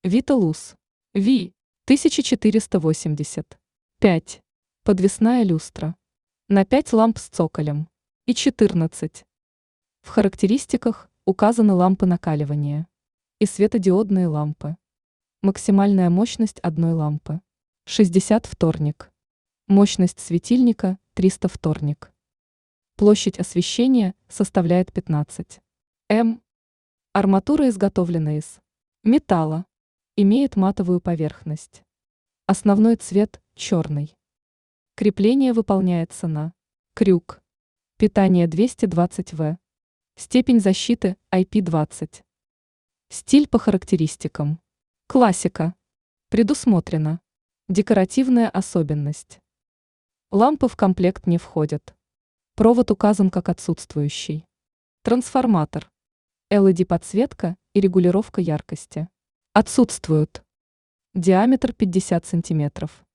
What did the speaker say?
Виталус. Ви. 1480. 5. Подвесная люстра. На 5 ламп с цоколем. И 14. В характеристиках указаны лампы накаливания и светодиодные лампы. Максимальная мощность одной лампы. 60 вторник. Мощность светильника 300 вторник. Площадь освещения составляет 15 М. Арматура изготовлена из металла. Имеет матовую поверхность. Основной цвет черный. Крепление выполняется на крюк. Питание 220 В. Степень защиты IP20. Стиль по характеристикам. Классика. Предусмотрена. Декоративная особенность. Лампы в комплект не входят. Провод указан как отсутствующий. Трансформатор. LED-подсветка и регулировка яркости. Отсутствуют. Диаметр 50 см.